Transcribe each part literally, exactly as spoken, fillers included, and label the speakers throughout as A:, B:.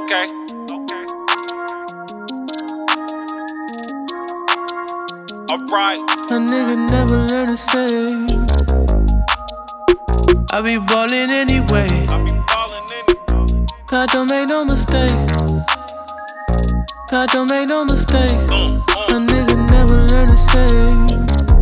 A: Okay. Alright.
B: A nigga never learn to save. I be ballin' anyway.
A: I be ballin' anyway.
B: God don't make no mistakes. God don't make no mistakes.
A: Mm,
B: A
A: mm.
B: nigga never learn to save.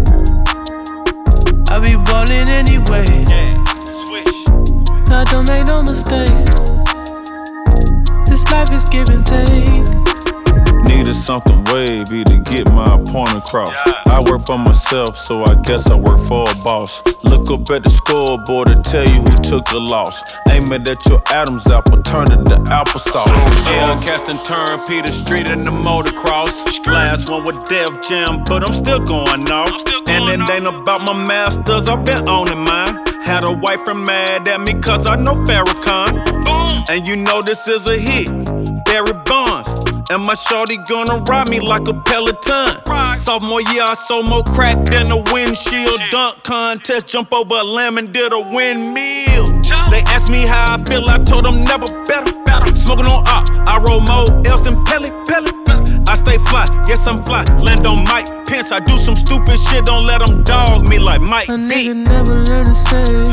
B: I be ballin' anyway.
A: Yeah, swish.
B: God don't make no mistakes. This life is give and take.
C: Needed something wavy to get my point across. I work for myself, so I guess I work for a boss. Look up at the scoreboard to tell you who took the loss. Aiming at your Adam's apple, turn it to applesauce. L casting turn, Peter Street in the motocross. Last one with Def Jam, but I'm still going off. And it ain't about my masters, I've been owning mine. Had a wife from mad at me cause I know Farrakhan. And you know this is a hit, Barry Bonds. And my shorty gonna ride me like a Peloton. Sophomore year, I sold more crack than a windshield. Dunk contest, jump over a lamb and did a windmill. They asked me how I feel, I told them never better. Smoking on op, I roll more else than pellet, pellet. I stay fly, yes I'm fly. Land on Mike Pence, I do some stupid shit, don't let them dog me like Mike
B: A
C: V.
B: nigga never learn to save.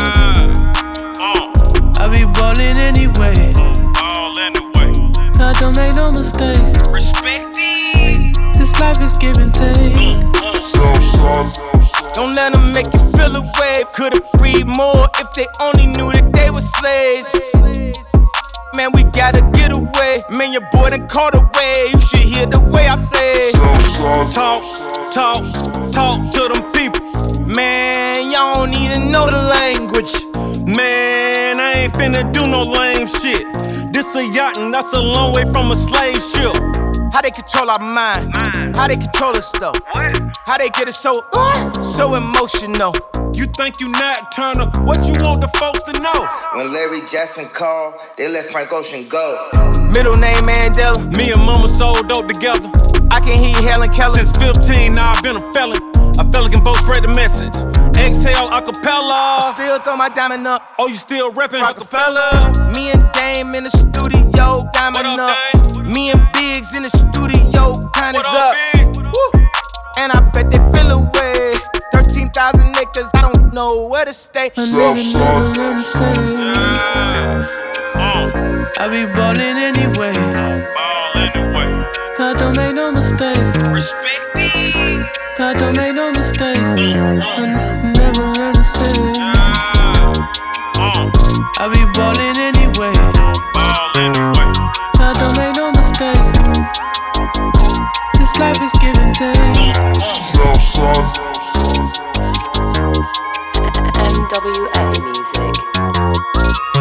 B: I be ballin' anyway.
A: All anyway.
B: God don't make no mistakes.
A: Respect it.
B: This life is give and take.
D: Don't let them make you feel away. Could've freed more if they only knew that they were slaves. Man, we gotta get away. Man, your boy done caught away. You should hear the way I say.
C: Talk, talk, talk to them people.
D: Man, y'all don't even know the language.
C: Man, I ain't finna do no lame shit. This a yacht and that's a long way from a slave ship.
D: How they control our mind? How they control us though? How they get it so, so emotional?
C: You think you Nat Turner, what you want the folks to know?
E: When Larry Jackson called, they let Frank Ocean go.
D: Middle name Mandela.
C: Me and mama sold dope together.
D: I can hear Helen Keller.
C: Since fifteen, now I've been a felon. A felon can vote spread the message. Exhale acapella.
D: I still throw my diamond up.
C: Oh, you still reppin'
D: Rockefeller. Me and Dame in the studio, diamond
C: What
D: up.
C: up, Dame?
D: Me and Biggs in the studio, time is
C: What up,
D: up.
C: Big?
D: Woo. And I bet they feel away. thirteen thousand acres, I don't know where to stay.
B: A nigga never learn to save. I be ballin' anyway.
A: Ball anyway.
B: God don't make no mistakes.
A: Respect it.
B: God don't make no mistakes. I n- never learn to save. I be ballin' anyway.
A: Ball anyway.
B: God don't make no mistakes. This life is give and take.
F: M W A Music.